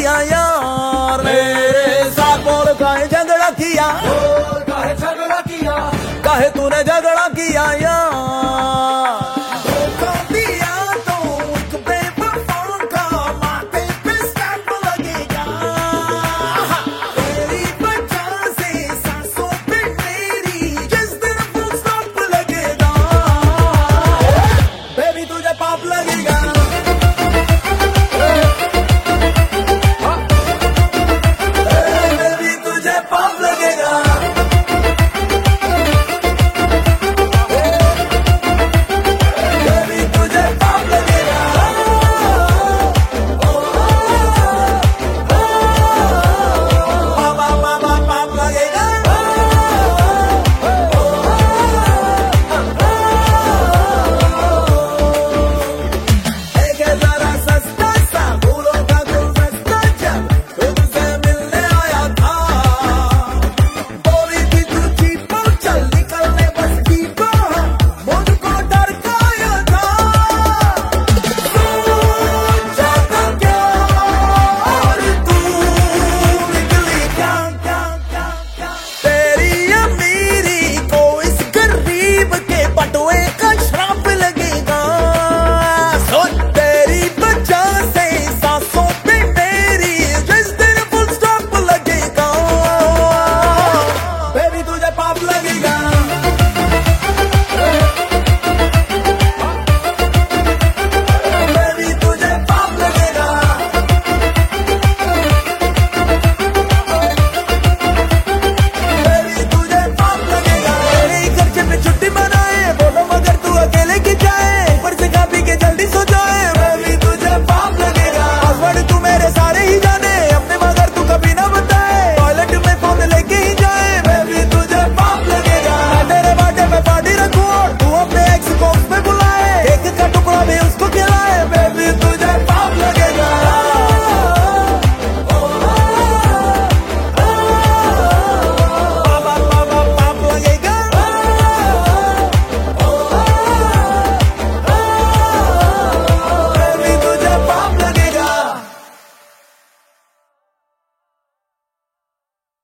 किया यार, मेरे साथ बोल काहे झगड़ा किया, काहे झगड़ा किया, काहे तूने झगड़ा किया यार। धोखा दिया तो एक बेवफा का माथे पे स्टैम्प लगेगा, तेरी वजह से सांसों पे मेरी जिस दिन फुल स्टॉप लगेगा, बेबी तुझे पाप लगेगा, बेबी तुझे पाप लगेगा। छुट्टी